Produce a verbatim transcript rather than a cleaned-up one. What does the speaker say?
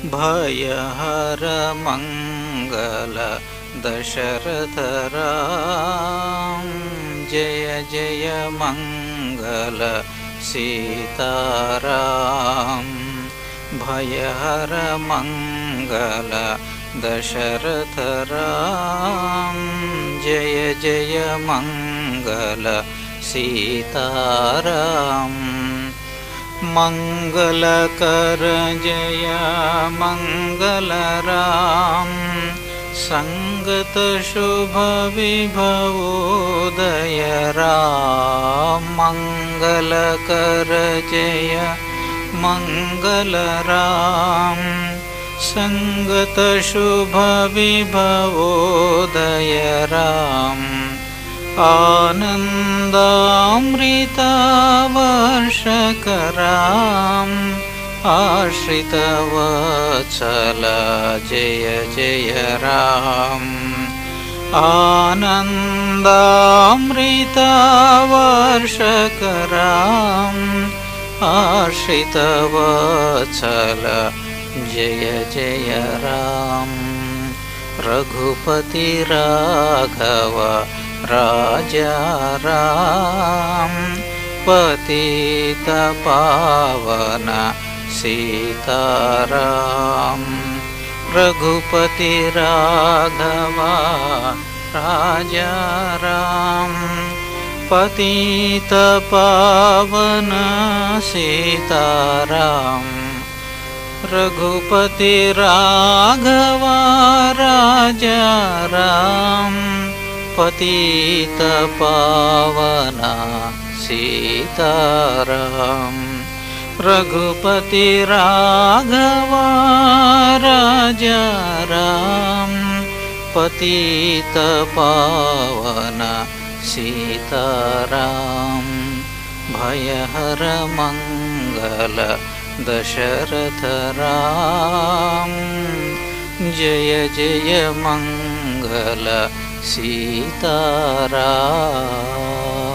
भयहर मंगल दशरथ राम। जय जय मंगल सीताराम। भयहर मंगल दशरथ राम। जय जय मंगल सीताराम। मंगलकर जय मंगल राम। संगत शुभ विभवोदय राम। मंगलकर जय मंगल राम। संगत शुभ विभवोदय राम। आनन्दामृतवर्षक राम। आश्रितवत्सल जय जय राम। आनन्दामृतवर्षक राम। आश्रितवत्सल जय जय राम। रघुपति राघव राजा राम। पतित पावन सीताराम। रघुपति राघव राजा राम। पतित पावन सीताराम। रघुपति राघव राजा राम। पतित पावन सीताराम। रघुपति राघव राजा राम। पतित पावन सीताराम। भयहर मंगल दशरथ राम। जय जय मंगल सीताराम।